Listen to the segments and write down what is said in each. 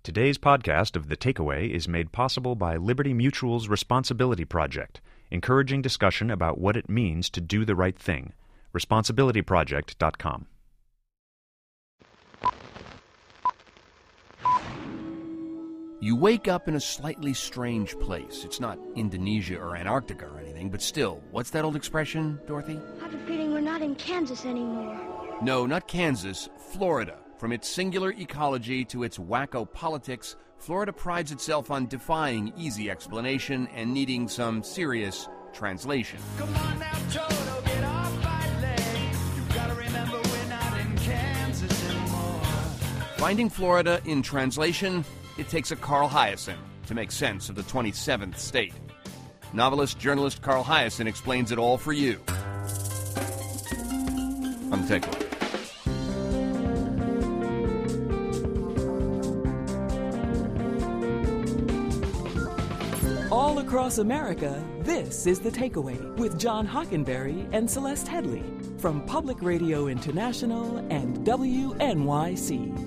Today's podcast of The Takeaway is made possible by Liberty Mutual's Responsibility Project, encouraging discussion about what it means to do the right thing. Responsibilityproject.com. You wake up in a slightly strange place. It's not Indonesia or Antarctica or anything, but still, what's that old expression, Dorothy? I have a feeling we're not in Kansas anymore. No, not Kansas, Florida. From its singular ecology to its wacko politics, Florida prides itself on defying easy explanation and needing some serious translation. Come on now, Toto, get off my leg. You've got to remember we're not in Kansas anymore. Finding Florida in translation, it takes a Carl Hiaasen to make sense of the 27th state. Novelist, journalist Carl Hiaasen explains it all for you on The Takeaway. All across America, this is The Takeaway with John Hockenberry and Celeste Headley from Public Radio International and WNYC.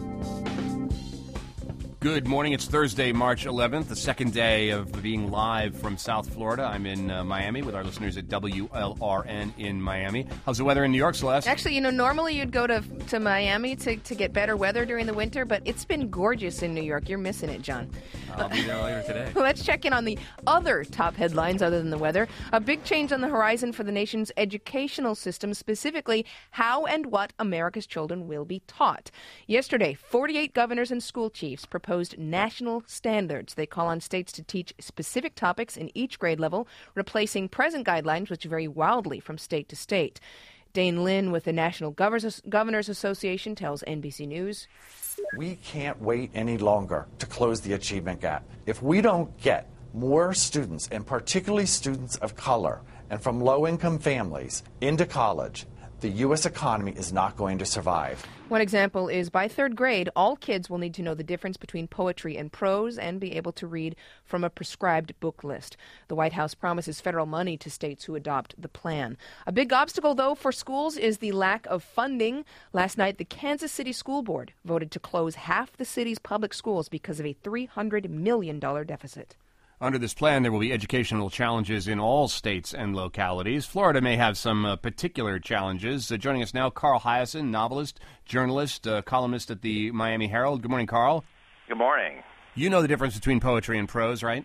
Good morning. It's Thursday, March 11th, the second day of being live from South Florida. I'm in Miami with our listeners at WLRN in Miami. How's the weather in New York, Celeste? Actually, normally you'd go to Miami to get better weather during the winter, but it's been gorgeous in New York. You're missing it, John. I'll be there later today. Let's check in on the other top headlines other than the weather. A big change on the horizon for the nation's educational system, specifically how and what America's children will be taught. Yesterday, 48 governors and school chiefs proposed national standards. They call on states to teach specific topics in each grade level, replacing present guidelines, which vary wildly from state to state. Dane Lynn with the National Governors Association tells NBC News. We can't wait any longer to close the achievement gap. If we don't get more students, and particularly students of color and from low-income families, into college, the U.S. economy is not going to survive. One example is by third grade, all kids will need to know the difference between poetry and prose and be able to read from a prescribed book list. The White House promises federal money to states who adopt the plan. A big obstacle, though, for schools is the lack of funding. Last night, the Kansas City School Board voted to close half the city's public schools because of a $300 million deficit. Under this plan, there will be educational challenges in all states and localities. Florida may have some particular challenges. Joining us now, Carl Hiaasen, novelist, journalist, columnist at the Miami Herald. Good morning, Carl. Good morning. You know the difference between poetry and prose, right?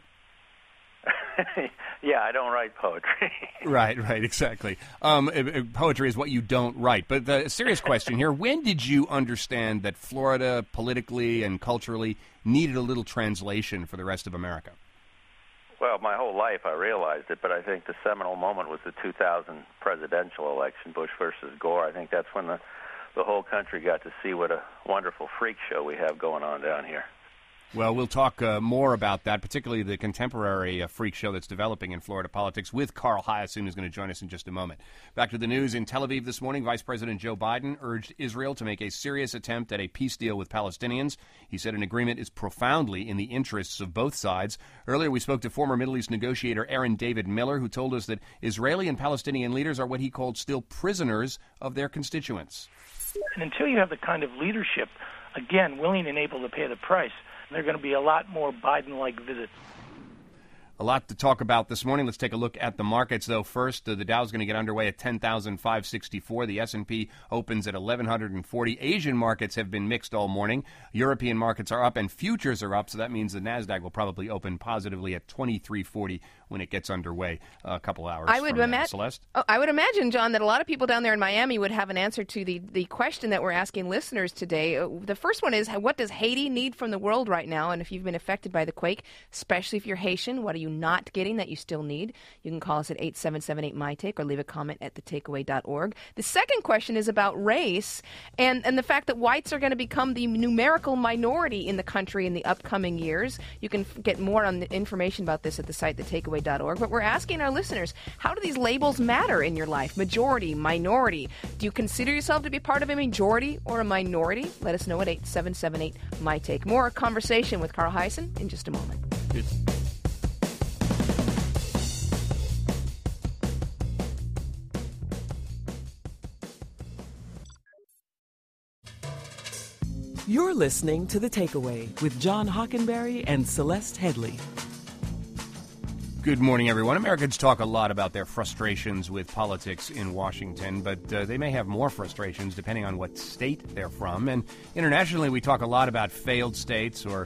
Yeah, I don't write poetry. Right, exactly. Poetry is what you don't write. But the serious question here, when did you understand that Florida, politically and culturally, needed a little translation for the rest of America? Well, my whole life I realized it, but I think the seminal moment was the 2000 presidential election, Bush versus Gore. I think that's when the whole country got to see what a wonderful freak show we have going on down here. Well, we'll talk more about that, particularly the contemporary freak show that's developing in Florida politics with Carl Hiaasen, who's going to join us in just a moment. Back to the news. In Tel Aviv this morning, Vice President Joe Biden urged Israel to make a serious attempt at a peace deal with Palestinians. He said an agreement is profoundly in the interests of both sides. Earlier, we spoke to former Middle East negotiator Aaron David Miller, who told us that Israeli and Palestinian leaders are what he called still prisoners of their constituents. And until you have the kind of leadership, again, willing and able to pay the price, there are going to be a lot more Biden-like visits. A lot to talk about this morning. Let's take a look at the markets, though. First, the Dow's going to get underway at 10,564. The S&P opens at 1,140. Asian markets have been mixed all morning. European markets are up and futures are up, so that means the Nasdaq will probably open positively at 2340 when it gets underway a couple hours from now. Celeste? I would imagine, John, that a lot of people down there in Miami would have an answer to the question that we're asking listeners today. The first one is, what does Haiti need from the world right now? And if you've been affected by the quake, especially if you're Haitian, what are you not getting that you still need? You can call us at 877-8-MY-TAKE or leave a comment at thetakeaway.org. The second question is about race and the fact that whites are going to become the numerical minority in the country in the upcoming years. You can get more on the information about this at the site thetakeaway.org. But we're asking our listeners, how do these labels matter in your life? Majority, minority. Do you consider yourself to be part of a majority or a minority? Let us know at 877-8-MY-TAKE. More conversation with Carl Hiaasen in just a moment. You're You're listening to The Takeaway with John Hockenberry and Celeste Headley. Good morning, everyone. Americans talk a lot about their frustrations with politics in Washington, but they may have more frustrations depending on what state they're from. And internationally, we talk a lot about failed states or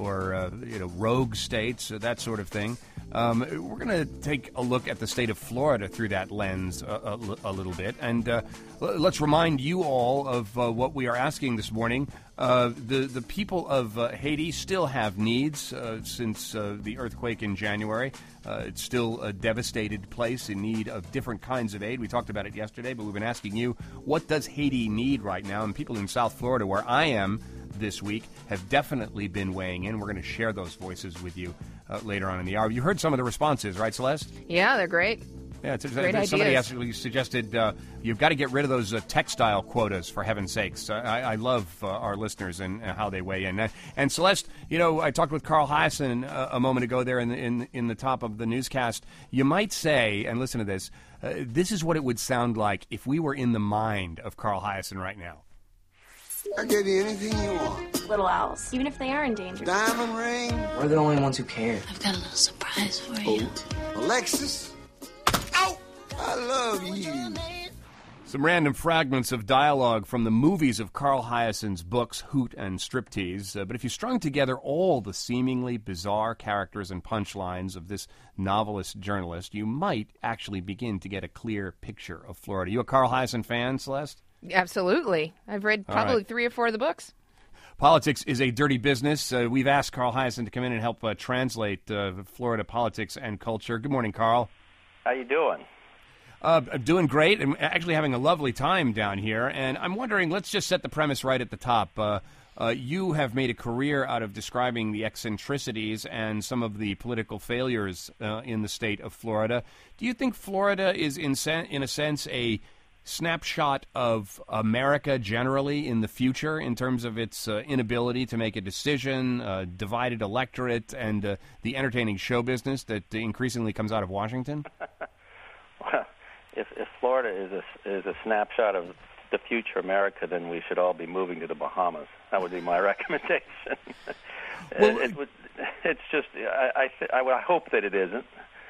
rogue states, that sort of thing. We're going to take a look at the state of Florida through that lens a little bit. And let's remind you all of what we are asking this morning. The people of Haiti still have needs since the earthquake in January. It's still a devastated place in need of different kinds of aid. We talked about it yesterday, but we've been asking you, what does Haiti need right now? And people in South Florida, where I am this week, have definitely been weighing in. We're going to share those voices with you later on in the hour. You heard some of the responses, right, Celeste? Yeah, they're great. Yeah, great somebody ideas. actually suggested you've got to get rid of those textile quotas, for heaven's sakes. I love our listeners and how they weigh in. And Celeste, I talked with Carl Hiaasen a moment ago there in the top of the newscast. You might say, and listen to this, this is what it would sound like if we were in the mind of Carl Hiaasen right now. I'll give you anything you want. Little owls, even if they are in danger. Diamond ring. We're the only ones who care. I've got a little surprise for you. Alexis. Ow! I love you. Some random fragments of dialogue from the movies of Carl Hiaasen's books, Hoot and Striptease. But if you strung together all the seemingly bizarre characters and punchlines of this novelist journalist, you might actually begin to get a clear picture of Florida. You a Carl Hiaasen fan, Celeste? Absolutely. I've read probably 3 or 4 of the books. Politics is a dirty business. We've asked Carl Hiaasen to come in and help translate Florida politics and culture. Good morning, Carl. How you doing? Doing great. I'm actually having a lovely time down here. And I'm wondering, let's just set the premise right at the top. You have made a career out of describing the eccentricities and some of the political failures in the state of Florida. Do you think Florida is, in a sense, a snapshot of America generally in the future in terms of its inability to make a decision, divided electorate, and the entertaining show business that increasingly comes out of Washington? Well, if Florida is a snapshot of the future America, then we should all be moving to the Bahamas. That would be my recommendation. Well, it's just I hope that it isn't.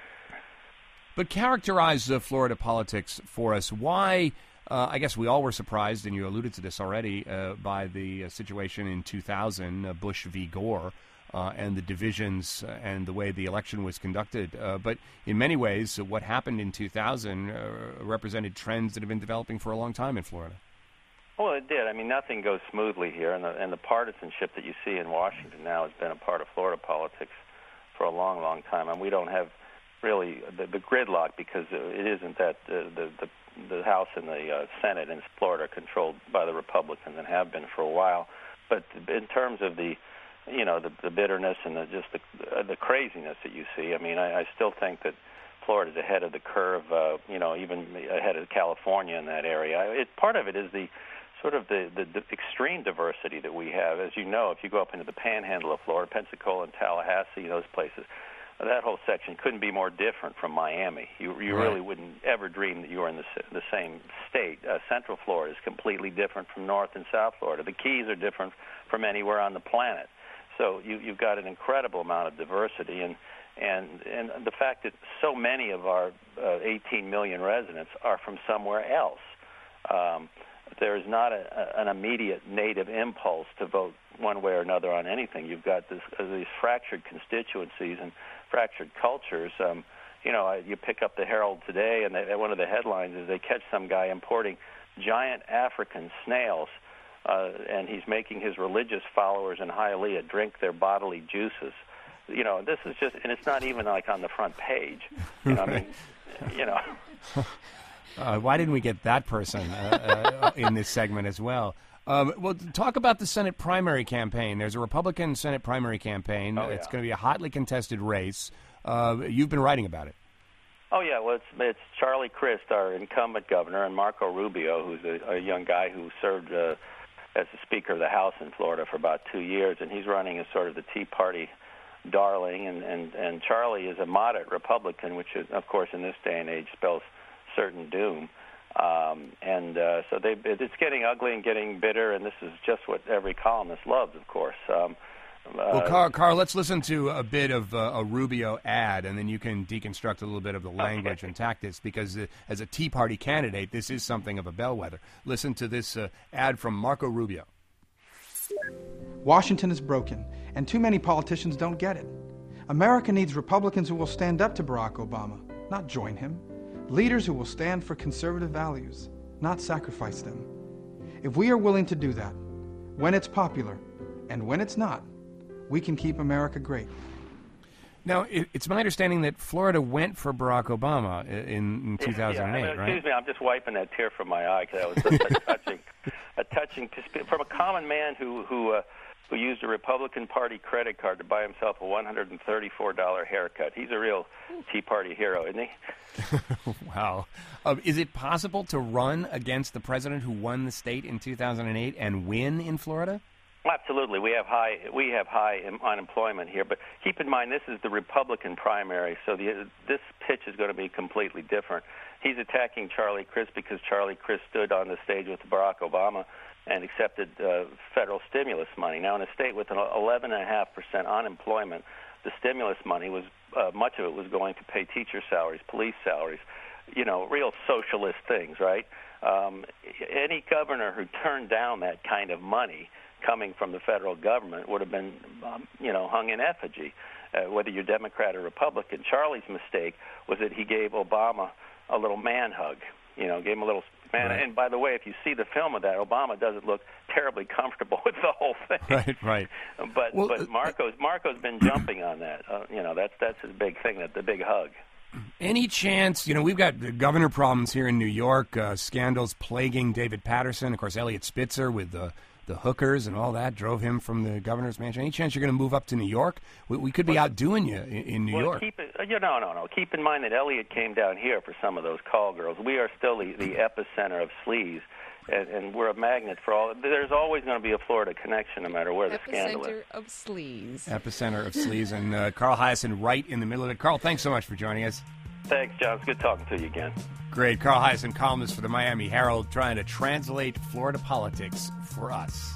But characterize Florida politics for us. Why, I guess we all were surprised, and you alluded to this already, by the situation in 2000, Bush v. Gore, and the divisions and the way the election was conducted. But in many ways, what happened in 2000 represented trends that have been developing for a long time in Florida. Well, it did. I mean, nothing goes smoothly here, and the partisanship that you see in Washington now has been a part of Florida politics for a long, long time. And we don't have really the gridlock because it isn't that the House and the Senate in Florida are controlled by the Republicans and have been for a while. But in terms of the bitterness and the craziness that you see, I mean, I still think that Florida's ahead of the curve, even ahead of California in that area. Part of it is the extreme diversity that we have. As you know, if you go up into the panhandle of Florida, Pensacola and Tallahassee, those places, that whole section couldn't be more different from Miami. You right. Really wouldn't ever dream that you were in the same state. Central Florida is completely different from North and South Florida. The Keys are different from anywhere on the planet. So you've got an incredible amount of diversity, and the fact that so many of our 18 million residents are from somewhere else. There is not an immediate native impulse to vote one way or another on anything. You've got these fractured constituencies and fractured cultures. You pick up the Herald today, and one of the headlines is they catch some guy importing giant African snails, and he's making his religious followers in Hialeah drink their bodily juices. This is just, and it's not even like on the front page. Right. Why didn't we get that person in this segment as well? Well, talk about the Senate primary campaign. There's a Republican Senate primary campaign. Oh, yeah. It's going to be a hotly contested race. You've been writing about it. Oh, yeah. Well, it's Charlie Crist, our incumbent governor, and Marco Rubio, who's a young guy who served as the Speaker of the House in Florida for about 2 years, and he's running as sort of the Tea Party darling. And Charlie is a moderate Republican, which, is, of course, in this day and age spells certain doom. So it's getting ugly and getting bitter, and this is just what every columnist loves, of course. Well, Carl, let's listen to a bit of a Rubio ad, and then you can deconstruct a little bit of the language and tactics, because as a Tea Party candidate, this is something of a bellwether. Listen to this ad from Marco Rubio. Washington is broken, and too many politicians don't get it. America needs Republicans who will stand up to Barack Obama, not join him. Leaders who will stand for conservative values, not sacrifice them. If we are willing to do that, when it's popular and when it's not, we can keep America great. Now, it's my understanding that Florida went for Barack Obama in 2008, right? Excuse me, I'm just wiping that tear from my eye, because that was such a touching, from a common man who used a Republican Party credit card to buy himself a $134 haircut. He's a real Tea Party hero, isn't he? Wow. Is it possible to run against the president who won the state in 2008 and win in Florida? Absolutely. We have high unemployment here, but keep in mind this is the Republican primary, so this pitch is going to be completely different. He's attacking Charlie Crist because Charlie Crist stood on the stage with Barack Obama and accepted federal stimulus money. Now, in a state with an 11.5% unemployment, the stimulus money was much of it was going to pay teacher salaries, police salaries, real socialist things, right? Any governor who turned down that kind of money coming from the federal government would have been, hung in effigy, whether you're Democrat or Republican. Charlie's mistake was that he gave Obama a little man hug, gave him a little man. Right. And by the way, if you see the film of that, Obama doesn't look terribly comfortable with the whole thing. Right. But Marco's been jumping on that. That's his big thing, the big hug. Any chance, we've got governor problems here in New York, scandals plaguing David Patterson. Of course, Eliot Spitzer with the hookers and all that drove him from the governor's mansion. Any chance you're going to move up to New York? We could be outdoing you in New York. No. Keep in mind that Eliot came down here for some of those call girls. We are still the epicenter of sleaze, and we're a magnet for all. There's always going to be a Florida connection no matter where the scandal is. Epicenter of sleaze. Epicenter of sleaze, and Carl Hiaasen right in the middle of it. Carl, thanks so much for joining us. Thanks, John. It's good talking to you again. Great. Carl Hiaasen, columnist for the Miami Herald, trying to translate Florida politics for us.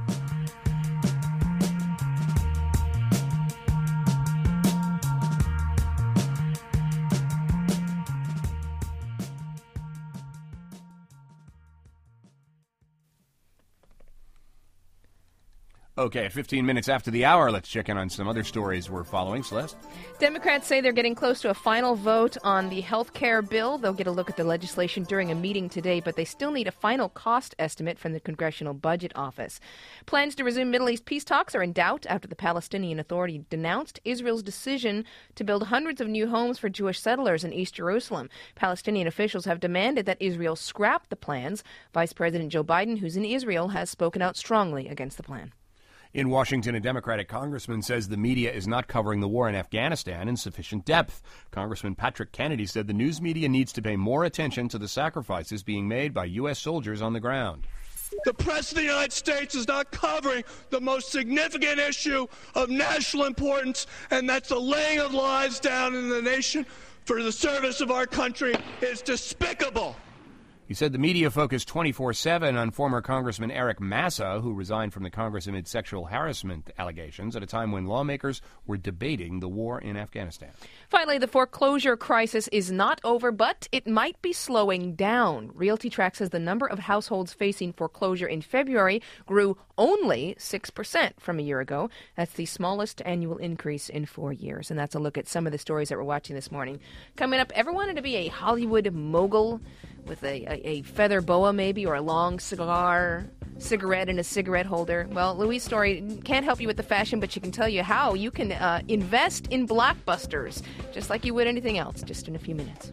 Okay, 15 minutes after the hour, let's check in on some other stories we're following. Celeste? Democrats say they're getting close to a final vote on the health care bill. They'll get a look at the legislation during a meeting today, but they still need a final cost estimate from the Congressional Budget Office. Plans to resume Middle East peace talks are in doubt after the Palestinian Authority denounced Israel's decision to build hundreds of new homes for Jewish settlers in East Jerusalem. Palestinian officials have demanded that Israel scrap the plans. Vice President Joe Biden, who's in Israel, has spoken out strongly against the plan. In Washington, a Democratic congressman says the media is not covering the war in Afghanistan in sufficient depth. Congressman Patrick Kennedy said the news media needs to pay more attention to the sacrifices being made by U.S. soldiers on the ground. The press of the United States is not covering the most significant issue of national importance, and that's the laying of lives down in the nation for the service of our country. It's despicable. He said the media focused 24/7 on former Congressman Eric Massa, who resigned from the Congress amid sexual harassment allegations at a time when lawmakers were debating the war in Afghanistan. Finally, the foreclosure crisis is not over, but it might be slowing down. RealtyTrack says the number of households facing foreclosure in February grew only 6% from a year ago. That's the smallest annual increase in 4 years. And that's a look at some of the stories that we're watching this morning. Coming up, ever wanted to be a Hollywood mogul with a feather boa maybe, or a long cigarette in a cigarette holder? Well, Louise Story can't help you with the fashion, but she can tell you how you can invest in blockbusters, just like you would anything else, just in a few minutes.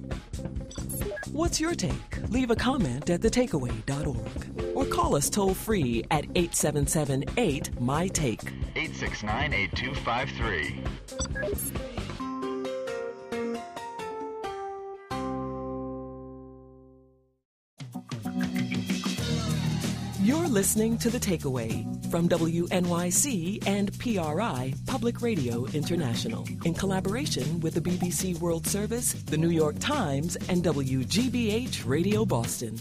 What's your take? Leave a comment at thetakeaway.org or call us toll-free at 877-8-MY-TAKE. 869-8253. You're listening to The Takeaway from WNYC and PRI, Public Radio International, in collaboration with the BBC World Service, the New York Times, and WGBH Radio Boston.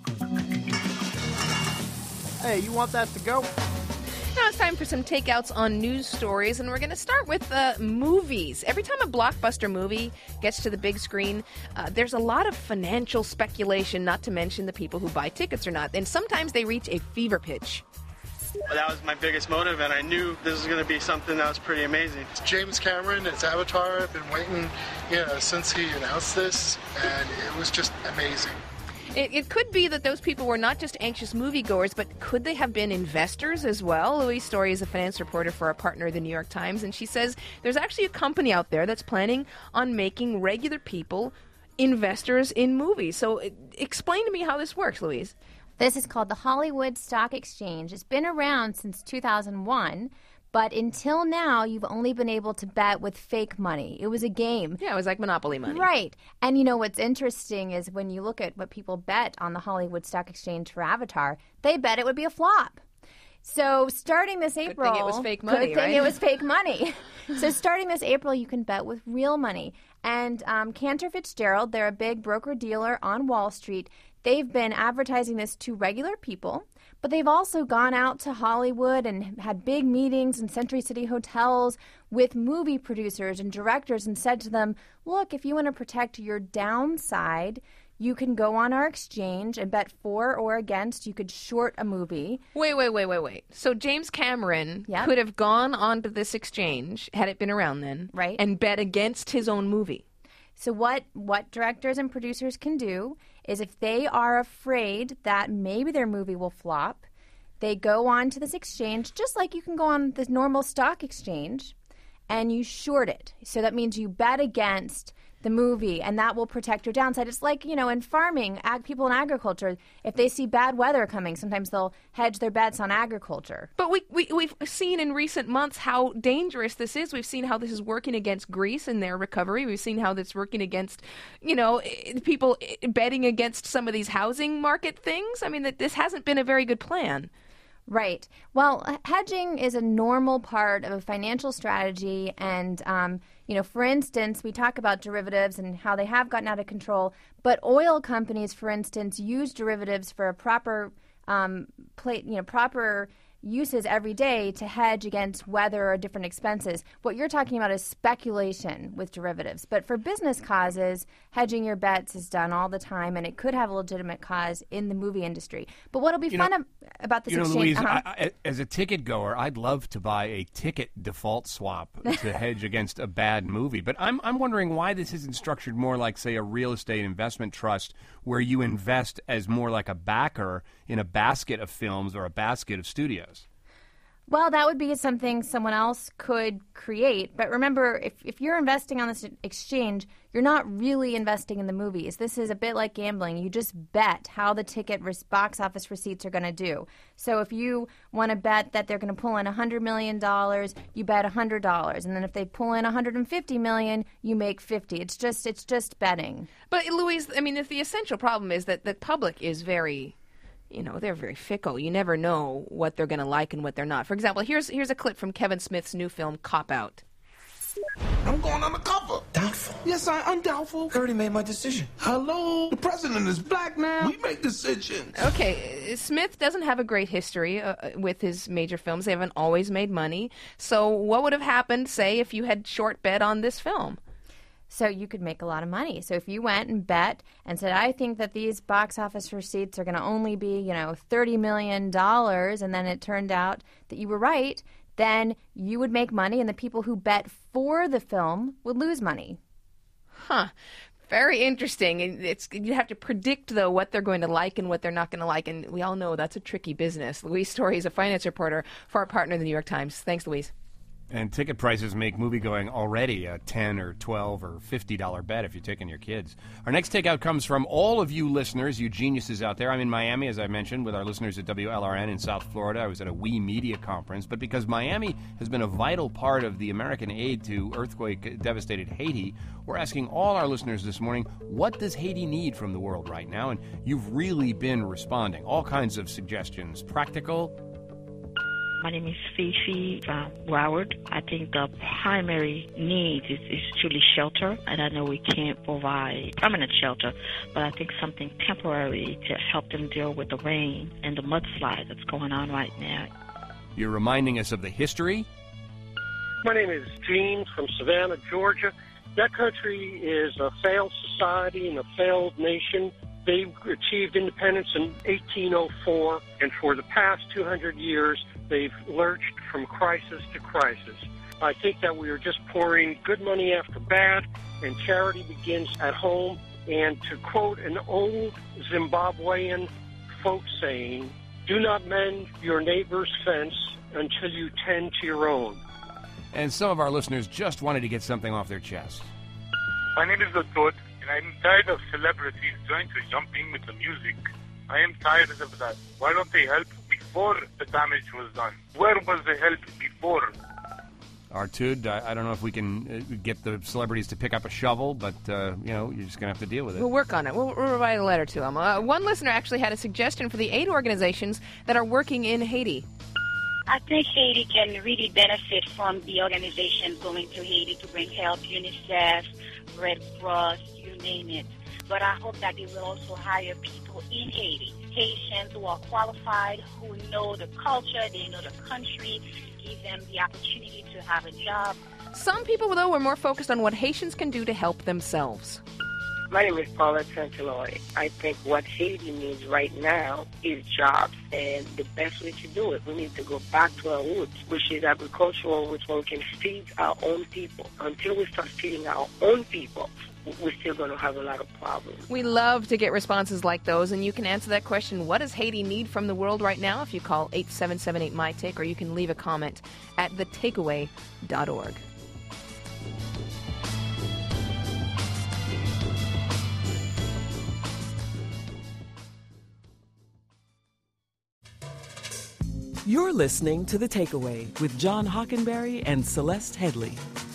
Hey, you want that to go? Now it's time for some takeouts on news stories, and we're going to start with movies. Every time a blockbuster movie gets to the big screen, there's a lot of financial speculation, not to mention the people who buy tickets or not, and sometimes they reach a fever pitch. That was my biggest motive, and I knew this was going to be something that was pretty amazing. It's James Cameron, it's Avatar. I've been waiting, since he announced this, and it was just amazing. It could be that those people were not just anxious moviegoers, but could they have been investors as well? Louise Story is a finance reporter for our partner, the New York Times, and she says there's actually a company out there that's planning on making regular people investors in movies. So explain to me how this works, Louise. This is called the Hollywood Stock Exchange. It's been around since 2001. But until now, you've only been able to bet with fake money. It was a game. Yeah, it was like Monopoly money. Right. And what's interesting is when you look at what people bet on the Hollywood Stock Exchange for Avatar, they bet it would be a flop. So starting this April... Good thing it was fake money, Good thing it was fake money. So starting this April, you can bet with real money. And Cantor Fitzgerald, they're a big broker-dealer on Wall Street. They've been advertising this to regular people. But they've also gone out to Hollywood and had big meetings in Century City hotels with movie producers and directors and said to them, look, if you want to protect your downside, you can go on our exchange and bet for or against. You could short a movie. Wait. So James Cameron could have gone onto this exchange, had it been around then, right, and bet against his own movie. So what directors and producers can do is if they are afraid that maybe their movie will flop, they go on to this exchange, just like you can go on the normal stock exchange, and you short it. So that means you bet against the movie, and that will protect your downside. It's like, in farming, people in agriculture, if they see bad weather coming, sometimes they'll hedge their bets on agriculture. But we've seen in recent months how dangerous this is. We've seen how this is working against Greece and their recovery. We've seen how that's working against, people betting against some of these housing market things. I mean, that this hasn't been a very good plan. Right. Well, hedging is a normal part of a financial strategy. And, for instance, we talk about derivatives and how they have gotten out of control. But oil companies, for instance, use derivatives for a proper proper uses every day to hedge against weather or different expenses. What you're talking about is speculation with derivatives. But for business causes, hedging your bets is done all the time, and it could have a legitimate cause in the movie industry. But what'll be fun about this exchange... Louise, as a ticket goer, I'd love to buy a ticket default swap to hedge against a bad movie. But I'm wondering why this isn't structured more like, say, a real estate investment trust where you invest as more like a backer in a basket of films or a basket of studios. Well, that would be something someone else could create. But remember, if you're investing on this exchange, you're not really investing in the movies. This is a bit like gambling. You just bet how the ticket box office receipts are going to do. So if you want to bet that they're going to pull in $100 million, you bet $100. And then if they pull in $150 million, you make $50. It's just betting. But, Louise, I mean, if the essential problem is that the public is very... they're very fickle. You never know what they're going to like and what they're not. For example, here's a clip from Kevin Smith's new film, Cop Out. I'm going on the cover. Doubtful. Yes, I'm doubtful. I already made my decision. Hello? The president is black now. We make decisions. Okay, Smith doesn't have a great history with his major films. They haven't always made money. So what would have happened, say, if you had short bet on this film? So you could make a lot of money. So if you went and bet and said, I think that these box office receipts are going to only be, $30 million, and then it turned out that you were right, then you would make money, and the people who bet for the film would lose money. Huh. Very interesting. You have to predict, though, what they're going to like and what they're not going to like, and we all know that's a tricky business. Louise Story is a finance reporter for our partner, the New York Times. Thanks, Louise. And ticket prices make moviegoing already a $10 or $12 or $50 bet if you're taking your kids. Our next takeout comes from all of you listeners, you geniuses out there. I'm in Miami, as I mentioned, with our listeners at WLRN in South Florida. I was at a We Media conference. But because Miami has been a vital part of the American aid to earthquake-devastated Haiti, we're asking all our listeners this morning, what does Haiti need from the world right now? And you've really been responding. All kinds of suggestions. Practical. My name is Fifi from Broward. I think the primary need is truly shelter, and I know we can't provide permanent shelter, but I think something temporary to help them deal with the rain and the mudslide that's going on right now. You're reminding us of the history. My name is Gene from Savannah, Georgia. That country is a failed society and a failed nation. They achieved independence in 1804, and for the past 200 years, they've lurched from crisis to crisis. I think that we are just pouring good money after bad, and charity begins at home. And to quote an old Zimbabwean folk saying, do not mend your neighbor's fence until you tend to your own. And some of our listeners just wanted to get something off their chest. My name is Latot, and I'm tired of celebrities trying to jump in with the music. I am tired of that. Why don't they help before the damage was done? Where was the help before? Artud, I don't know if we can get the celebrities to pick up a shovel, but, you're just going to have to deal with it. We'll work on it. We'll write a letter to them. One listener actually had a suggestion for the aid organizations that are working in Haiti. I think Haiti can really benefit from the organizations going to Haiti to bring help, UNICEF, Red Cross, you name it. But I hope that they will also hire people in Haiti, Haitians who are qualified, who know the culture, they know the country, give them the opportunity to have a job. Some people, though, were more focused on what Haitians can do to help themselves. My name is Paula Santeloy. I think what Haiti needs right now is jobs, and the best way to do it, we need to go back to our roots, which is agricultural, which we can feed our own people. Until we start feeding our own people, we're still going to have a lot of problems. We love to get responses like those, and you can answer that question, what does Haiti need from the world right now, if you call 877-8-MY-TAKE, or you can leave a comment at thetakeaway.org. You're listening to The Takeaway with John Hockenberry and Celeste Headley.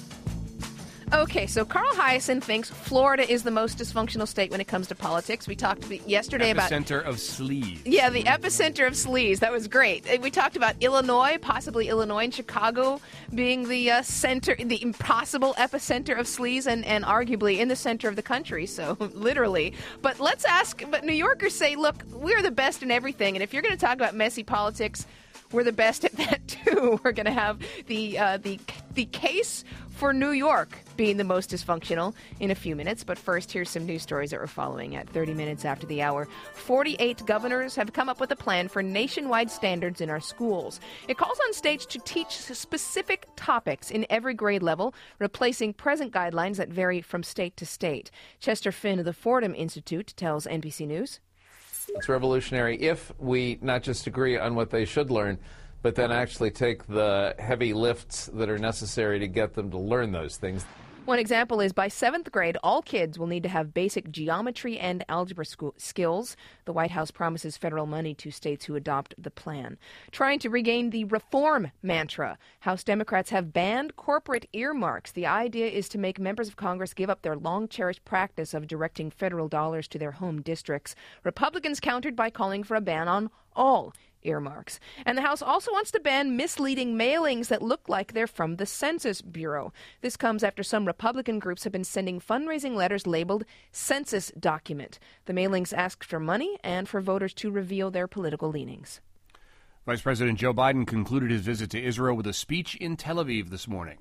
Okay, so Carl Hiaasen thinks Florida is the most dysfunctional state when it comes to politics. We talked yesterday about... Epicenter of sleaze. Yeah, the epicenter of sleaze. That was great. We talked about Illinois, possibly Illinois and Chicago being the center, the impossible epicenter of sleaze, and arguably in the center of the country, so literally. But let's ask, but New Yorkers say, look, we're the best in everything, and if you're going to talk about messy politics, we're the best at that, too. We're going to have the case for New York being the most dysfunctional in a few minutes. But first, here's some news stories that we're following at 30 minutes after the hour. 48 governors have come up with a plan for nationwide standards in our schools. It calls on states to teach specific topics in every grade level, replacing present guidelines that vary from state to state. Chester Finn of the Fordham Institute tells NBC News. It's revolutionary if we not just agree on what they should learn, but then actually take the heavy lifts that are necessary to get them to learn those things. One example is by 7th grade, all kids will need to have basic geometry and algebra skills. The White House promises federal money to states who adopt the plan. Trying to regain the reform mantra, House Democrats have banned corporate earmarks. The idea is to make members of Congress give up their long-cherished practice of directing federal dollars to their home districts. Republicans countered by calling for a ban on all earmarks. And the House also wants to ban misleading mailings that look like they're from the Census Bureau. This comes after some Republican groups have been sending fundraising letters labeled Census Document. The mailings ask for money and for voters to reveal their political leanings. Vice President Joe Biden concluded his visit to Israel with a speech in Tel Aviv this morning.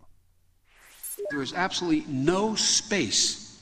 There is absolutely no space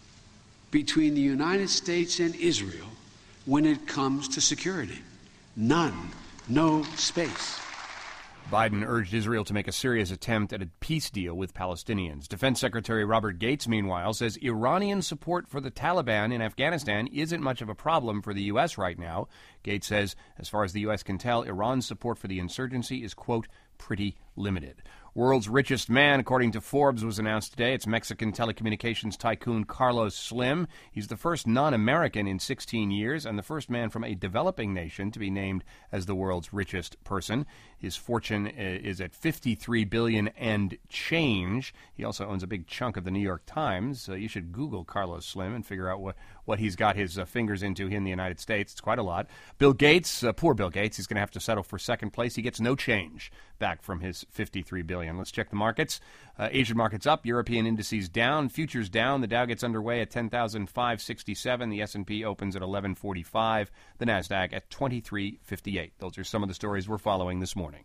between the United States and Israel when it comes to security. None. No space. Biden urged Israel to make a serious attempt at a peace deal with Palestinians. Defense Secretary Robert Gates, meanwhile, says Iranian support for the Taliban in Afghanistan isn't much of a problem for the U.S. right now. Gates says, as far as the U.S. can tell, Iran's support for the insurgency is, quote, pretty limited. World's richest man, according to Forbes, was announced today. It's Mexican telecommunications tycoon Carlos Slim. He's the first non-American in 16 years and the first man from a developing nation to be named as the world's richest person. His fortune is at $53 billion and change. He also owns a big chunk of the New York Times. You should Google Carlos Slim and figure out what he's got his fingers into here in the United States. It's quite a lot. Bill Gates, poor Bill Gates, he's going to have to settle for second place. He gets no change back from his $53 billion. Let's check the markets. Asian markets up, European indices down, futures down. The Dow gets underway at 10,567. The S&P opens at 1145. The Nasdaq at 2358. Those are some of the stories we're following this morning.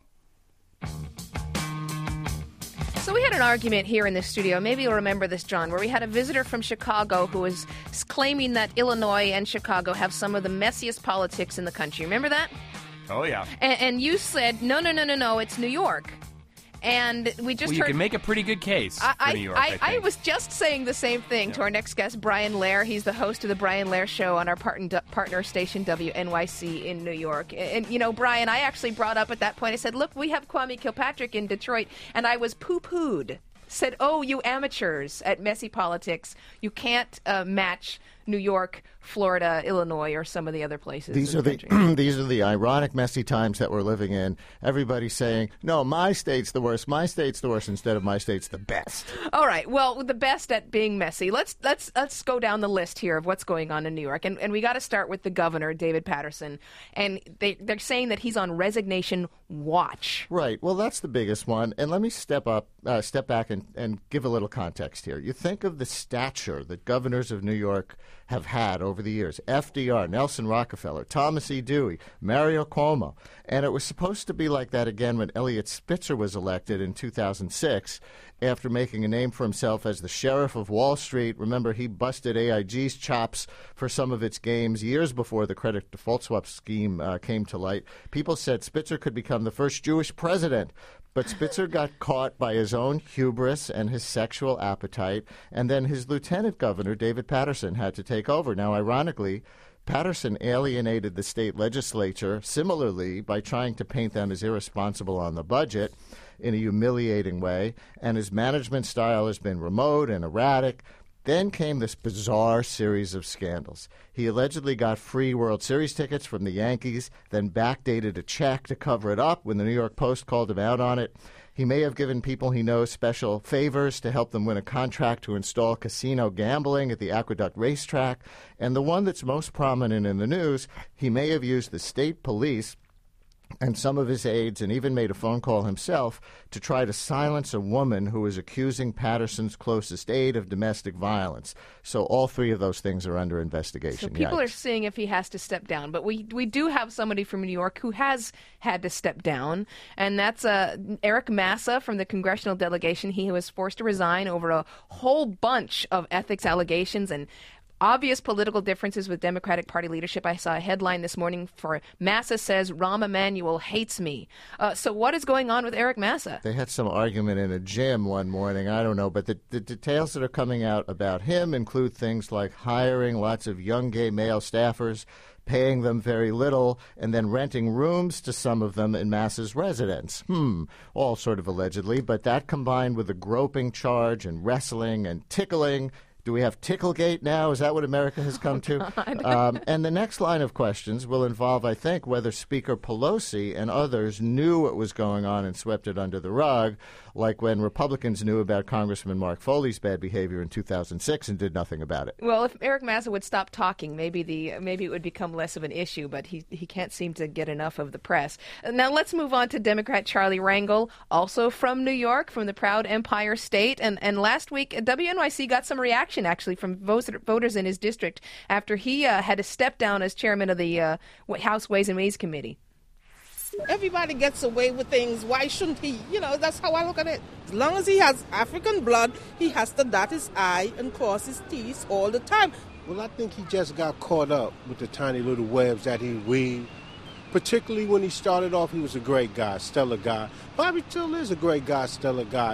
So we had an argument here in the studio, maybe you'll remember this, John, where we had a visitor from Chicago who was claiming that Illinois and Chicago have some of the messiest politics in the country. Remember that? Oh, yeah. And you said, no, it's New York. And we just you heard... can make a pretty good case for New York, I was just saying the same thing to our next guest, Brian Lehrer. He's the host of the Brian Lehrer Show on our partner station, WNYC, in New York. And, you know, Brian, I actually brought up at that point, I said, look, we have Kwame Kilpatrick in Detroit, and I was poo-pooed. Said, oh, you amateurs at messy politics, you can't match New York, Florida, Illinois, or some of the other places. These are the ironic, messy times that we're living in. Everybody's saying, no, my state's the worst, instead of my state's the best. All right, well, the best at being messy. Let's go down the list here of what's going on in New York, and we got to start with the governor, David Paterson, and they're saying that he's on resignation watch. Right. Well, that's the biggest one, and let me step back and give a little context here. You think of the stature that governors of New York have had over the years. FDR, Nelson Rockefeller, Thomas E. Dewey, Mario Cuomo. And it was supposed to be like that again when Eliot Spitzer was elected in 2006 after making a name for himself as the sheriff of Wall Street. Remember, he busted AIG's chops for some of its games years before the credit default swap scheme came to light. People said Spitzer could become the first Jewish president. But Spitzer got caught by his own hubris and his sexual appetite, and then his lieutenant governor, David Paterson, had to take over. Now, ironically, Paterson alienated the state legislature similarly by trying to paint them as irresponsible on the budget in a humiliating way, and his management style has been remote and erratic. Then came this bizarre series of scandals. He allegedly got free World Series tickets from the Yankees, then backdated a check to cover it up when the New York Post called him out on it. He may have given people he knows special favors to help them win a contract to install casino gambling at the Aqueduct racetrack. And the one that's most prominent in the news, he may have used the state police and some of his aides, and even made a phone call himself to try to silence a woman who was accusing Paterson's closest aide of domestic violence. So all three of those things are under investigation. So people are seeing if he has to step down. But we do have somebody from New York who has had to step down, and that's Eric Massa from the congressional delegation. He was forced to resign over a whole bunch of ethics allegations and obvious political differences with Democratic Party leadership. I saw a headline this morning for Massa says Rahm Emanuel hates me. So what is going on with Eric Massa? They had some argument in a gym one morning. I don't know. But the details that are coming out about him include things like hiring lots of young gay male staffers, paying them very little, and then renting rooms to some of them in Massa's residence. All sort of allegedly. But that combined with a groping charge and wrestling and tickling. Do we have Ticklegate now? Is that what America has come to? And the next line of questions will involve, I think, whether Speaker Pelosi and others knew what was going on and swept it under the rug, like when Republicans knew about Congressman Mark Foley's bad behavior in 2006 and did nothing about it. Well, if Eric Massa would stop talking, maybe it would become less of an issue, but he can't seem to get enough of the press. Now let's move on to Democrat Charlie Rangel, also from New York, from the proud Empire State. And last week, WNYC got some reaction actually from voters in his district after he had to step down as chairman of the House Ways and Means Committee. Everybody gets away with things. Why shouldn't he? You know, that's how I look at it. As long as he has African blood, he has to dot his I and cross his T's all the time. Well, I think he just got caught up with the tiny little webs that he weaved. Particularly when he started off, he was a great guy, stellar guy. Bobby Till is a great guy, stellar guy.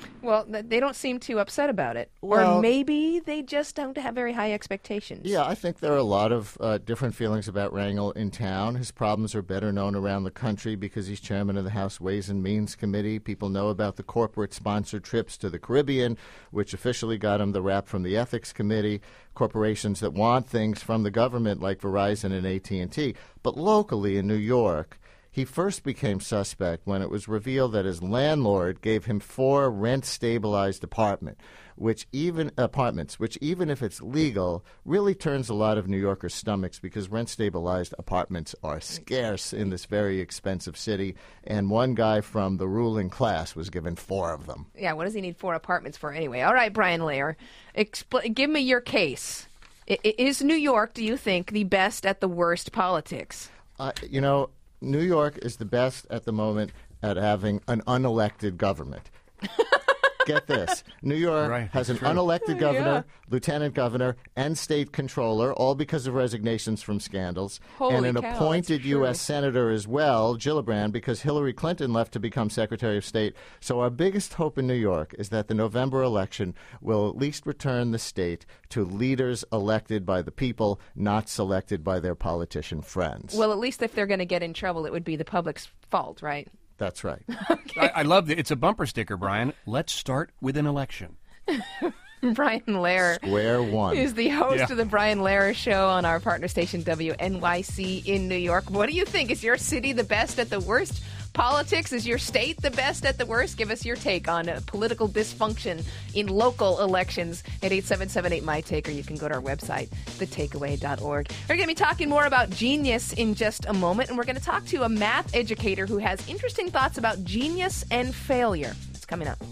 Well, they don't seem too upset about it. Well, or maybe they just don't have very high expectations. Yeah, I think there are a lot of different feelings about Rangel in town. His problems are better known around the country because he's chairman of the House Ways and Means Committee. People know about the corporate-sponsored trips to the Caribbean, which officially got him the rap from the Ethics Committee, corporations that want things from the government like Verizon and AT&T. But locally in New York, he first became suspect when it was revealed that his landlord gave him 4 rent-stabilized apartments, which even if it's legal, really turns a lot of New Yorkers' stomachs because rent-stabilized apartments are scarce in this very expensive city. And one guy from the ruling class was given 4 of them. Yeah, what does he need 4 apartments for anyway? All right, Brian Lehrer, give me your case. Is New York, do you think, the best at the worst politics? New York is the best at the moment at having an unelected government. Get this. New York has an unelected governor, lieutenant governor, and state controller, all because of resignations from scandals, and an appointed U.S. senator as well, Gillibrand, because Hillary Clinton left to become Secretary of State. So our biggest hope in New York is that the November election will at least return the state to leaders elected by the people, not selected by their politician friends. Well, at least if they're going to get in trouble, it would be the public's fault, right? That's right. Okay. I love it. It's a bumper sticker, Brian. Let's start with an election. Brian Lehrer Square one. is the host of the Brian Lehrer Show on our partner station WNYC in New York. What do you think? Is your city the best at the worst politics? Is your state the best at the worst? Give us your take on political dysfunction in local elections at 877-8MY-TAKE, or you can go to our website, thetakeaway.org. We're going to be talking more about genius in just a moment, and we're going to talk to a math educator who has interesting thoughts about genius and failure. It's coming up.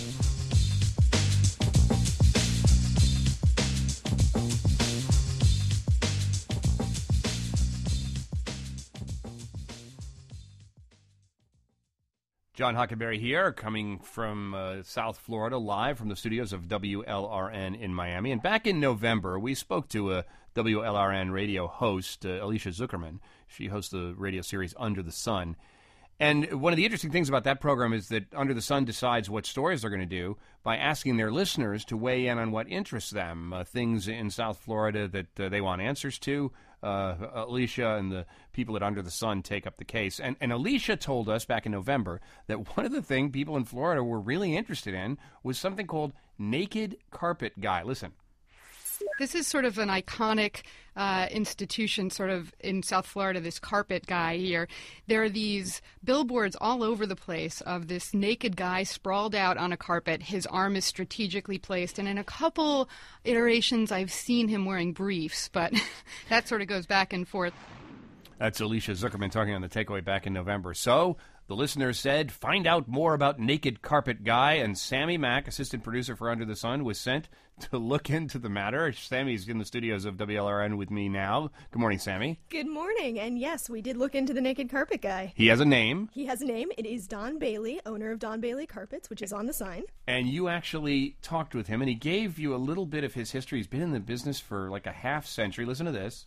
John Hockenberry here, coming from South Florida, live from the studios of WLRN in Miami. And back in November, we spoke to a WLRN radio host, Alicia Zuckerman. She hosts the radio series Under the Sun. And one of the interesting things about that program is that Under the Sun decides what stories they're going to do by asking their listeners to weigh in on what interests them, things in South Florida that they want answers to. Alicia and the people at Under the Sun take up the case. And Alicia told us back in November that one of the things people in Florida were really interested in was something called Naked Carpet Guy. Listen. This is sort of an iconic institution sort of in South Florida, this carpet guy here. There are these billboards all over the place of this naked guy sprawled out on a carpet. His arm is strategically placed, and in a couple iterations I've seen him wearing briefs, but that sort of goes back and forth. That's Alicia Zuckerman talking on The Takeaway back in November. So the listener said, find out more about Naked Carpet Guy, and Sammy Mack, assistant producer for Under the Sun, was sent to look into the matter. Sammy's in the studios of WLRN with me now. Good morning, Sammy. Good morning. And yes, we did look into the Naked Carpet Guy. He has a name. He has a name. It is Don Bailey, owner of Don Bailey Carpets, which is on the sign. And you actually talked with him, and he gave you a little bit of his history. He's been in the business for like a half century. Listen to this.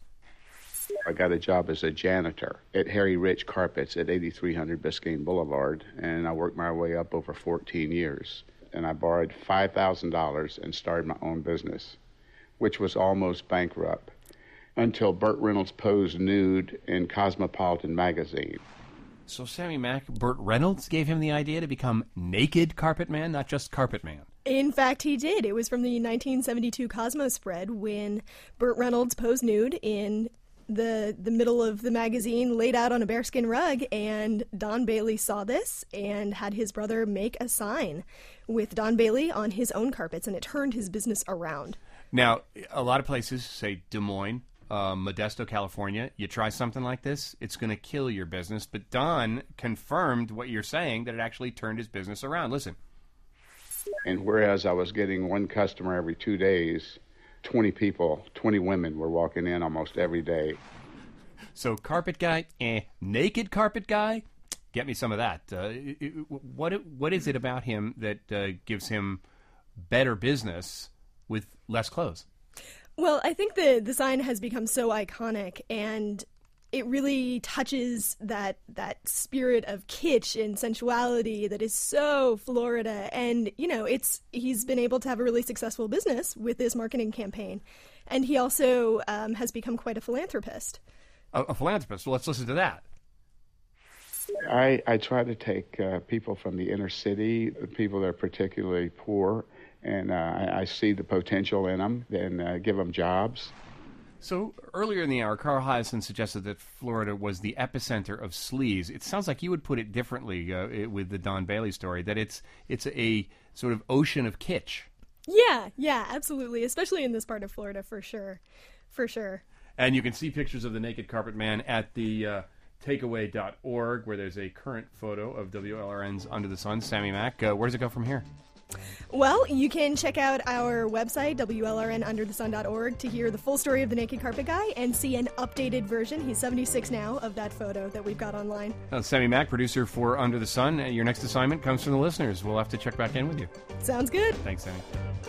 I got a job as a janitor at Harry Rich Carpets at 8300 Biscayne Boulevard, and I worked my way up over 14 years. And I borrowed $5,000 and started my own business, which was almost bankrupt, until Burt Reynolds posed nude in Cosmopolitan magazine. So Sammy Mack, Burt Reynolds gave him the idea to become Naked Carpet Man, not just Carpet Man. In fact, he did. It was from the 1972 Cosmo spread when Burt Reynolds posed nude in the middle of the magazine, laid out on a bearskin rug, and Don Bailey saw this and had his brother make a sign with Don Bailey on his own carpets, and it turned his business around. Now, a lot of places, say Des Moines, Modesto, California, you try something like this, it's going to kill your business. But Don confirmed what you're saying, that it actually turned his business around. Listen. And whereas I was getting one customer every 2 days, 20 people, 20 women were walking in almost every day. So Carpet Guy, Naked Carpet Guy, get me some of that. What is it about him that gives him better business with less clothes? Well, I think the sign has become so iconic, and it really touches that spirit of kitsch and sensuality that is so Florida. And, he's been able to have a really successful business with this marketing campaign. And he also has become quite a philanthropist. A philanthropist? Well, let's listen to that. I try to take people from the inner city, people that are particularly poor, and I see the potential in them and give them jobs. So earlier in the hour, Carl Hiaasen suggested that Florida was the epicenter of sleaze. It sounds like you would put it differently with the Don Bailey story, that it's a sort of ocean of kitsch. Yeah, absolutely, especially in this part of Florida, for sure. And you can see pictures of the Naked Carpet Man at the takeaway.org, where there's a current photo of WLRN's Under the Sun. Sammy Mack, where does it go from here? Well, you can check out our website, WLRNunderthesun.org, to hear the full story of the Naked Carpet Guy and see an updated version, he's 76 now, of that photo that we've got online. Sammy Mack, producer for Under the Sun. Your next assignment comes from the listeners. We'll have to check back in with you. Sounds good. Thanks, Sammy.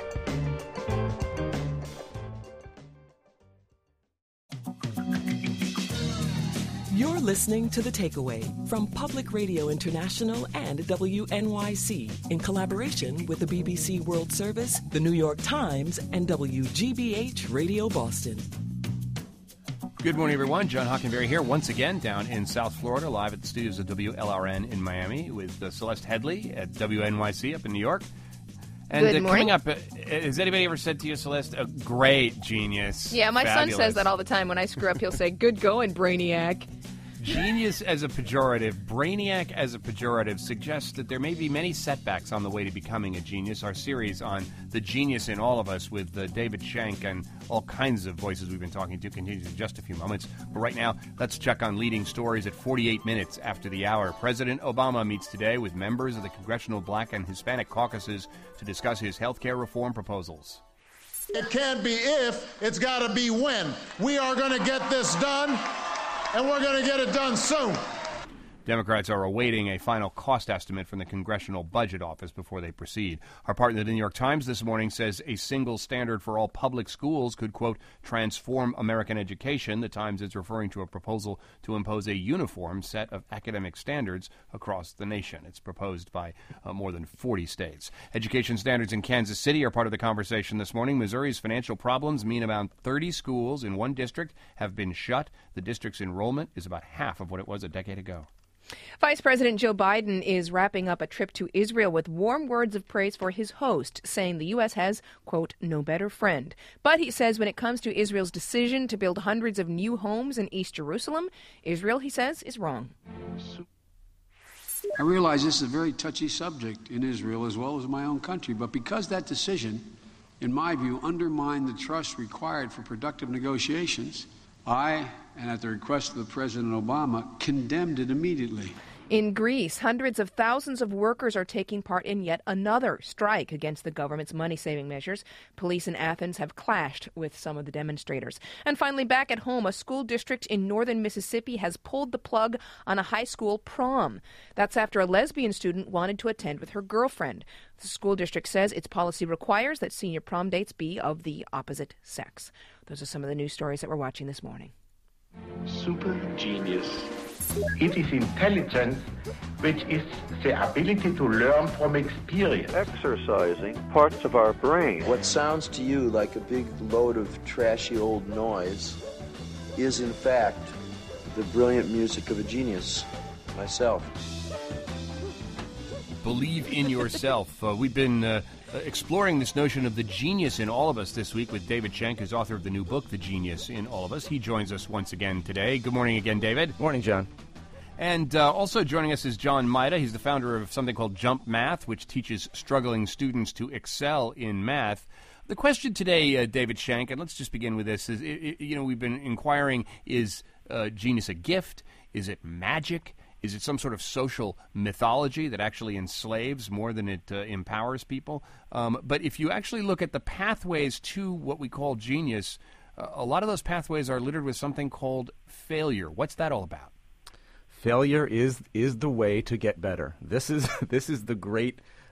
You're listening to The Takeaway from Public Radio International and WNYC in collaboration with the BBC World Service, the New York Times, and WGBH Radio Boston. Good morning, everyone. John Hockenberry here once again down in South Florida, live at the studios of WLRN in Miami with Celeste Headley at WNYC up in New York. And Good morning. Coming up, has anybody ever said to you, Celeste, a great genius? Yeah, my fabulous. son says that all the time. When I screw up, he'll say, "Good going, Brainiac." Genius as a pejorative, brainiac as a pejorative suggests that there may be many setbacks on the way to becoming a genius. Our series on the genius in all of us with David Shank and all kinds of voices we've been talking to continues in just a few moments. But right now, let's check on leading stories at 48 minutes after the hour. President Obama meets today with members of the Congressional Black and Hispanic caucuses to discuss his health care reform proposals. It can't be if, it's got to be when. We are going to get this done. And we're going to get it done soon. Democrats are awaiting a final cost estimate from the Congressional Budget Office before they proceed. Our partner, the New York Times, this morning says a single standard for all public schools could, quote, transform American education. The Times is referring to a proposal to impose a uniform set of academic standards across the nation. It's proposed by more than 40 states. Education standards in Kansas City are part of the conversation this morning. Missouri's financial problems mean about 30 schools in one district have been shut. The district's enrollment is about half of what it was a decade ago. Vice President Joe Biden is wrapping up a trip to Israel with warm words of praise for his host, saying the U.S. has, quote, no better friend. But he says when it comes to Israel's decision to build hundreds of new homes in East Jerusalem, Israel, he says, is wrong. I realize this is a very touchy subject in Israel as well as my own country, but because that decision, in my view, undermined the trust required for productive negotiations, I, and at the request of President Obama, condemned it immediately. In Greece, hundreds of thousands of workers are taking part in yet another strike against the government's money-saving measures. Police in Athens have clashed with some of the demonstrators. And finally, back at home, a school district in northern Mississippi has pulled the plug on a high school prom. That's after a lesbian student wanted to attend with her girlfriend. The school district says its policy requires that senior prom dates be of the opposite sex. Those are some of the news stories that we're watching this morning. Super genius. It is intelligence, which is the ability to learn from experience. Exercising parts of our brain. What sounds to you like a big load of trashy old noise is, in fact, the brilliant music of a genius, myself. Believe in yourself. We've been exploring this notion of the genius in all of us this week with David Shank, who's author of the new book, The Genius in All of Us. He joins us once again today. Good morning again, David. Morning, John. And also joining us is John Maida. He's the founder of something called Jump Math, which teaches struggling students to excel in math. The question today, David Shank, and let's just begin with this, is, we've been inquiring, is genius a gift? Is it magic? Is it some sort of social mythology that actually enslaves more than it empowers people? But if you actually look at the pathways to what we call genius, a lot of those pathways are littered with something called failure. What's that all about? Failure is the way to get better. This is the great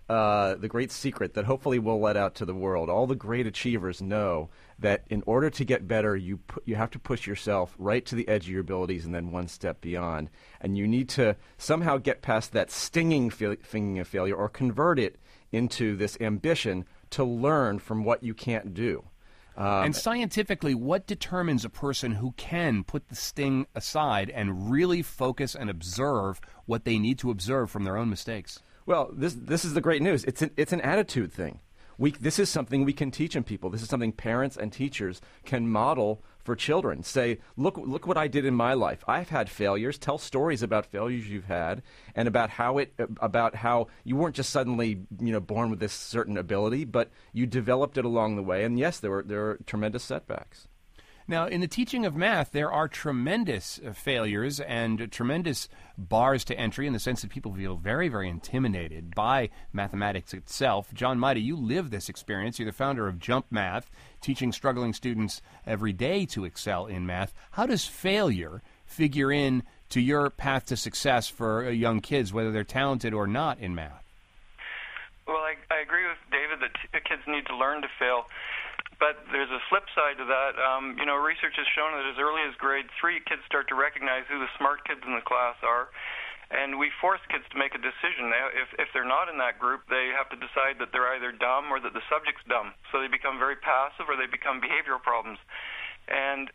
secret that hopefully we'll let out to the world. All the great achievers know that in order to get better, you have to push yourself right to the edge of your abilities and then one step beyond. And you need to somehow get past that stinging feeling of failure or convert it into this ambition to learn from what you can't do. And scientifically, what determines a person who can put the sting aside and really focus and observe what they need to observe from their own mistakes? Well, this is the great news. It's an attitude thing. This is something we can teach in people. This is something parents and teachers can model for children. Say, look what I did in my life. I've had failures. Tell stories about failures you've had and about how you weren't just suddenly born with this certain ability, but you developed it along the way. And yes, there were tremendous setbacks. Now, in the teaching of math, there are tremendous failures and tremendous bars to entry in the sense that people feel very, very intimidated by mathematics itself. John Mighty, you live this experience. You're the founder of Jump Math, teaching struggling students every day to excel in math. How does failure figure in to your path to success for young kids, whether they're talented or not in math? Well, I agree with David that kids need to learn to fail. But there's a flip side to that. Research has shown that as early as grade 3, kids start to recognize who the smart kids in the class are. And we force kids to make a decision. If they're not in that group, they have to decide that they're either dumb or that the subject's dumb. So they become very passive or they become behavioral problems. And,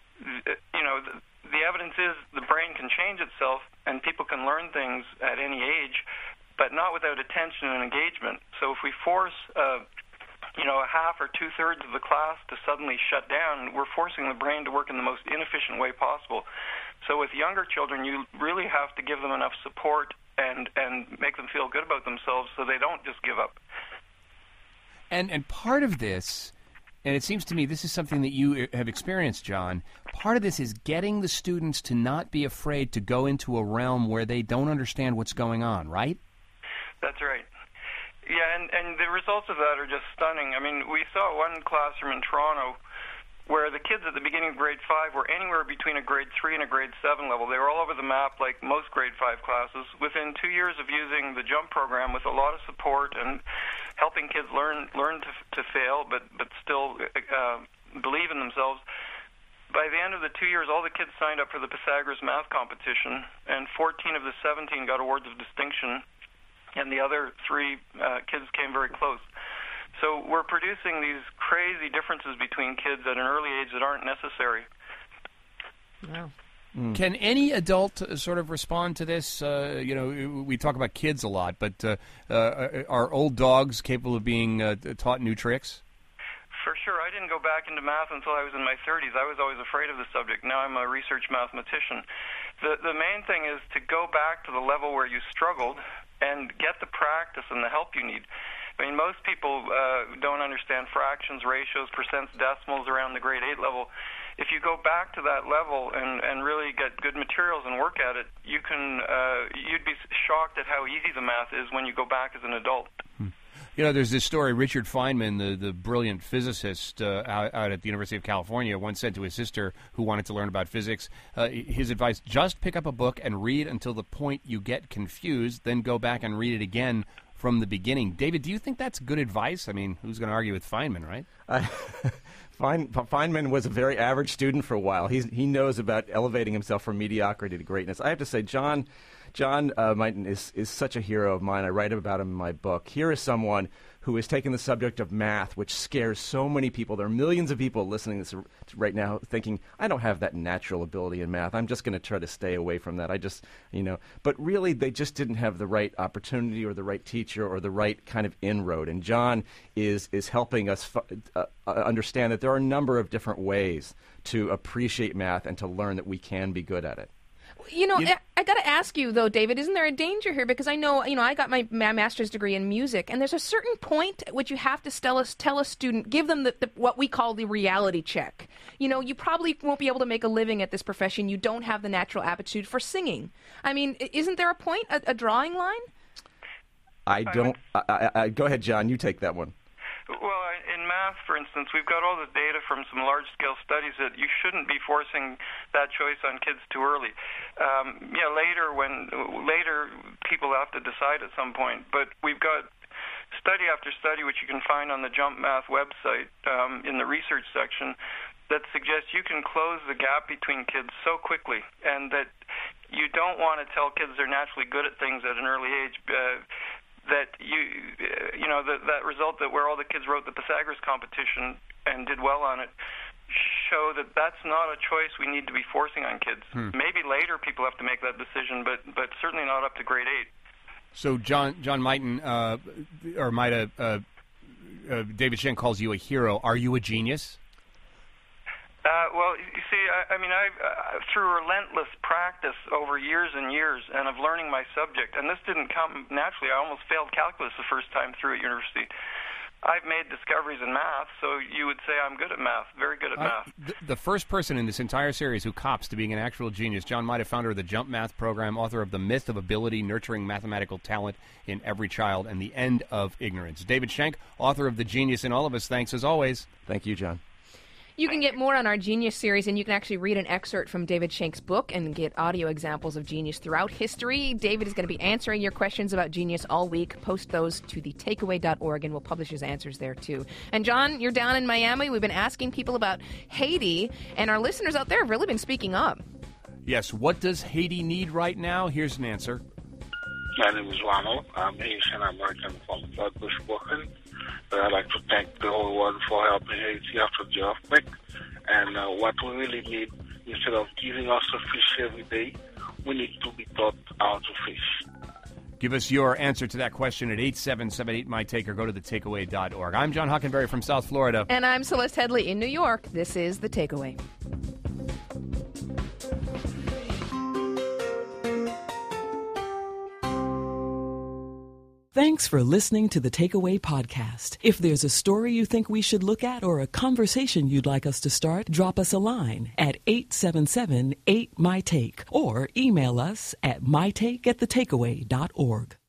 the evidence is the brain can change itself and people can learn things at any age, but not without attention and engagement. So if we force a half or two-thirds of the class to suddenly shut down, we're forcing the brain to work in the most inefficient way possible. So with younger children, you really have to give them enough support and make them feel good about themselves so they don't just give up. And part of this, and it seems to me this is something that you have experienced, John, part of this is getting the students to not be afraid to go into a realm where they don't understand what's going on, right? That's right. Yeah, and the results of that are just stunning. I mean, we saw one classroom in Toronto where the kids at the beginning of grade 5 were anywhere between a grade 3 and a grade 7 level. They were all over the map like most grade 5 classes. Within 2 years of using the JUMP program with a lot of support and helping kids learn to fail but still believe in themselves, by the end of the 2 years, all the kids signed up for the Pythagoras math competition, and 14 of the 17 got awards of distinction, and the other 3 kids came very close. So we're producing these crazy differences between kids at an early age that aren't necessary. Wow. Can any adult sort of respond to this? We talk about kids a lot, but are old dogs capable of being taught new tricks? For sure. I didn't go back into math until I was in my 30s. I was always afraid of the subject. Now I'm a research mathematician. The main thing is to go back to the level where you struggled and get the practice and the help you need. I mean, most people don't understand fractions, ratios, percents, decimals around the grade 8 level. If you go back to that level and really get good materials and work at it, you'd be shocked at how easy the math is when you go back as an adult. There's this story, Richard Feynman, the brilliant physicist out at the University of California, once said to his sister who wanted to learn about physics, his advice, just pick up a book and read until the point you get confused, then go back and read it again from the beginning. David, do you think that's good advice? I mean, who's going to argue with Feynman, right? Feynman was a very average student for a while. He knows about elevating himself from mediocrity to greatness. I have to say, John Mighton is such a hero of mine. I write about him in my book. Here is someone who has taken the subject of math, which scares so many people. There are millions of people listening to this right now thinking, I don't have that natural ability in math. I'm just going to try to stay away from that. But really they just didn't have the right opportunity or the right teacher or the right kind of inroad. And John is helping us understand that there are a number of different ways to appreciate math and to learn that we can be good at it. I got to ask you, though, David, isn't there a danger here? Because I know, I got my master's degree in music, and there's a certain point at which you have to tell a student, give them what we call the reality check. You probably won't be able to make a living at this profession. You don't have the natural aptitude for singing. I mean, isn't there a point, a drawing line? I don't. Go ahead, John. You take that one. Well, in math, for instance, we've got all the data from some large-scale studies that you shouldn't be forcing that choice on kids too early. Later people have to decide at some point. But we've got study after study, which you can find on the Jump Math website in the research section, that suggests you can close the gap between kids so quickly, and that you don't want to tell kids they're naturally good at things at an early age. That that result that where all the kids wrote the Pythagoras competition and did well on it show that that's not a choice we need to be forcing on kids. Maybe later people have to make that decision, but certainly not up to grade 8. So John Mighton, or Maida, David Shenk calls you a hero. Are you a genius? Well, you see, I mean, through relentless practice over years and years and of learning my subject, and this didn't come naturally. I almost failed calculus the first time through at university. I've made discoveries in math, so you would say I'm good at math, very good at math. The first person in this entire series who cops to being an actual genius, John Maida, founder of the Jump Math program, author of The Myth of Ability, Nurturing Mathematical Talent in Every Child, and The End of Ignorance. David Shenk, author of The Genius in All of Us. Thanks as always. Thank you, John. You can get more on our Genius series, and you can actually read an excerpt from David Shenk's book and get audio examples of genius throughout history. David is going to be answering your questions about genius all week. Post those to thetakeaway.org, and we'll publish his answers there, too. And, John, you're down in Miami. We've been asking people about Haiti, and our listeners out there have really been speaking up. Yes, what does Haiti need right now? Here's an answer. My name is Ronald. I'm Haitian American from Flatbush, Brooklyn. I'd like to thank the whole world for helping Haiti after the earthquake. And what we really need, instead of giving us a fish every day, we need to be taught how to fish. Give us your answer to that question at 877-8MY-TAKE or go to thetakeaway.org. I'm John Hockenberry from South Florida. And I'm Celeste Headley in New York. This is The Takeaway. Thanks for listening to the Takeaway Podcast. If there's a story you think we should look at or a conversation you'd like us to start, drop us a line at 877-8MY-TAKE or email us at mytake@thetakeaway.org.